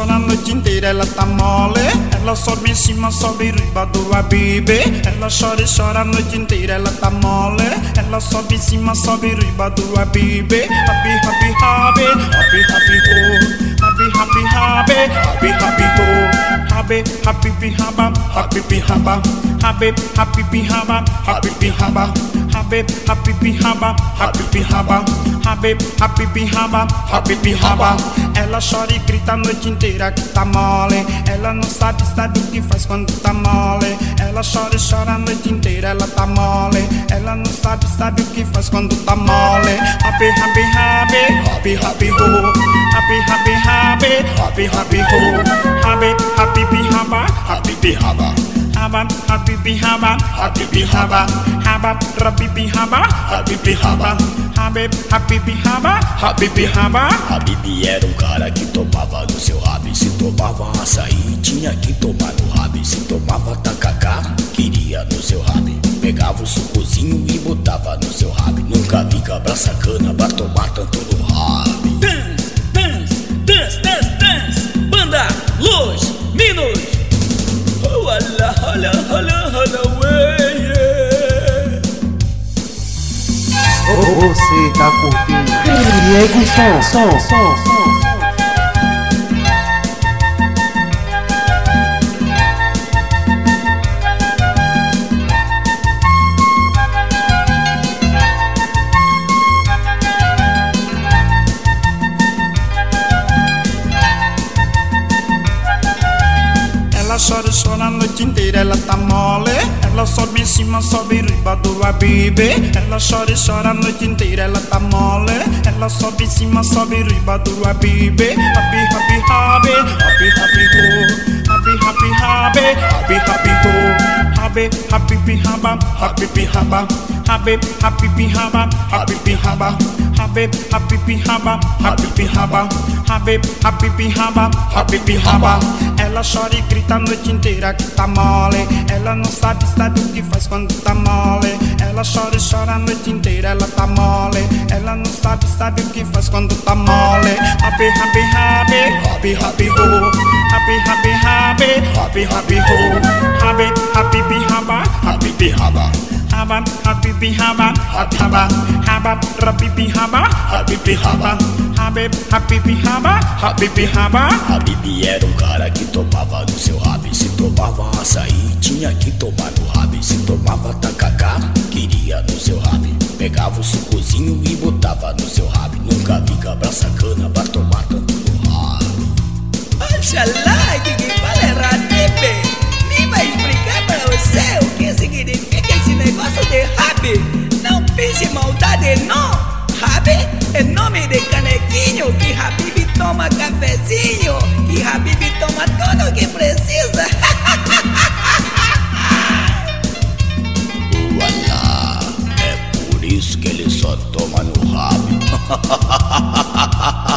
chora a noite inteira, ela tá mole. Ela sobe em cima, sobe riba do Habibi. Ela chora e chora a noite inteira, ela tá mole. Ela sobe em cima, sobe riba do Habibi. Habi, habi, habi, habi, habi, ho. Habi, habi, habi, habi, habi, ho. Habi, habi, bihaba, habi, bihaba. Habi, habi, bihaba, habi, bihaba. Habi, habi, bihaba, habi, bihaba. Habi, habi, bihaba, habi, bihaba. Ela chora e grita a noite inteira que tá mole. Ela não sabe o que faz quando tá mole. Ela chora e chora a noite inteira, ela tá mole. Ela não sabe o que faz quando tá mole. Habi, habi, habi, habi, habi, ho. Habi, habi, habi, habi, habi, ho. Habi, habi, bihaba, habi, bihaba. Haba, habi, bihaba, habi, bihaba. Haba, rabi, bihaba, habi, bihaba. Habi, habi, bihaba, habi, bihaba. Habibi era um cara que tomava no seu rabi. Se tomava açaí, tinha que tomar no rabi. Se tomava tacacá, queria no seu rabi. Pegava o sucozinho e botava no seu rabi. Nunca vi cabra sacana pra tomar tanto no rabi. Dance, dance, dance, dance, dance. Banda Los Minos. Oh, ala, ala, ala, ala, ué, yeah. Você tá curtindo Diego Som. Ela chora e chora a noite inteira, ela tá mole. Ela sobe em cima, sobe riba do Habibi. Ela chora e chora a noite inteira, ela tá mole. Ela sobe em cima, sobe riba do Habibi. Habi, habi, habi, habi, habi, ho. Habi, habi, habi, habi, habi, ho. Habi, habi, bihaba, habi, bihaba. Habi, habi, bihaba, habi, bihaba. Habi, habi, bihaba, habi, bihaba. Habi, habi, bihaba, habi, bihaba. Ela chora e grita a noite inteira que tá mole. Ela não sabe o que faz quando tá mole. Ela chora e chora a noite inteira, ela tá mole. Ela não sabe o que faz quando tá mole. Habi, habi, habi, habi, habi, ho. Habi, habi, habi, habi, habi, ho. Habi, habi, bihaba, habi, bihaba. Haba, habi, bihaba, habi, haba. Haba, rabi, bihaba, habi, bihaba. Habi, habi, bihaba, habi, bihaba. Habibi era um cara que tomava no seu rabi. Se tomava açaí, tinha que tomar no rabi. Se tomava tacacá, queria no seu rabi. Pegava o sucozinho e botava no seu rabi. Nunca vi cabra sacana pra tomar tanto no rabi. Oxalá, que quem fala é Radibe. Nem vai explicar pra você o que significa esse negócio de rabi. Não pense maldade, não. Rabi é nome de canequinho. Que Habibi toma cafezinho. Que Habibi toma tudo o que precisa. Ualá, é por isso que ele só toma no rabo.